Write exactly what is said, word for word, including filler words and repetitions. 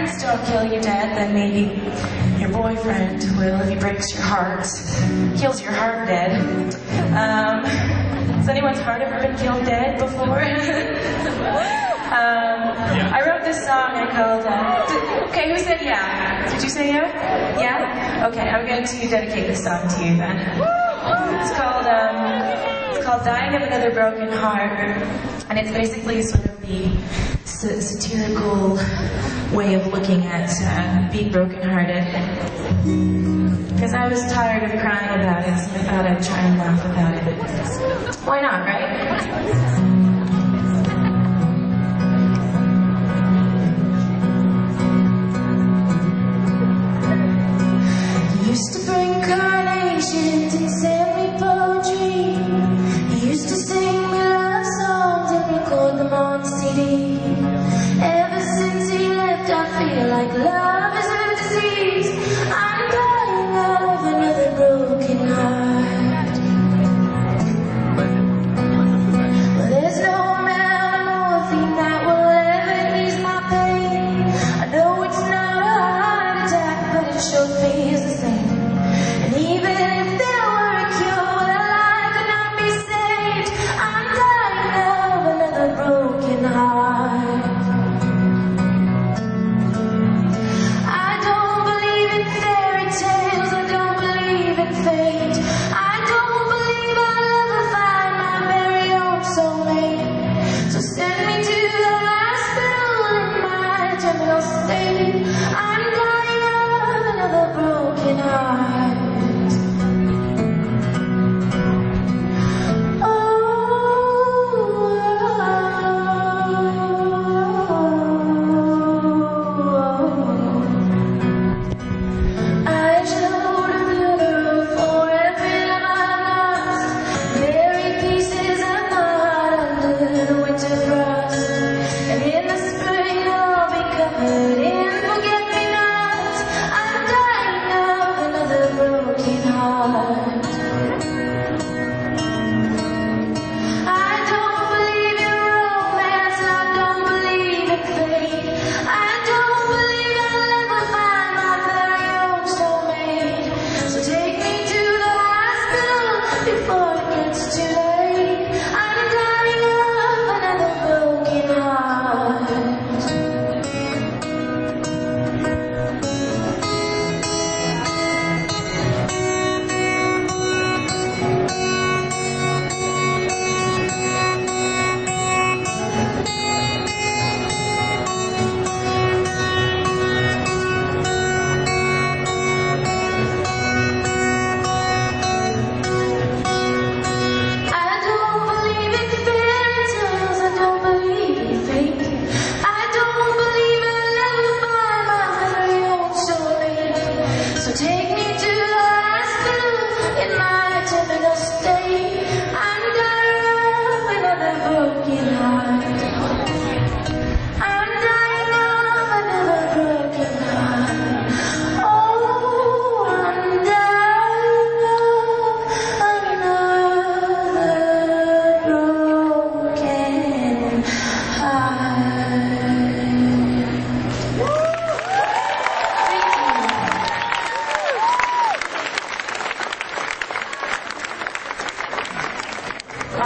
friends don't kill you dead, then maybe your boyfriend will if he breaks your heart, kills your heart dead. Um, has anyone's heart ever been killed dead before? um, I wrote this song I called, uh, did, okay, who said yeah? Did you say yeah? Yeah? Okay, I'm going to dedicate this song to you then. It's called, um, it's called Dying of Another Broken Heart, and it's basically sort of the satirical way of looking at uh, being brokenhearted. Because I was tired of crying about it, so I thought I'd try and laugh about it. Why not, right?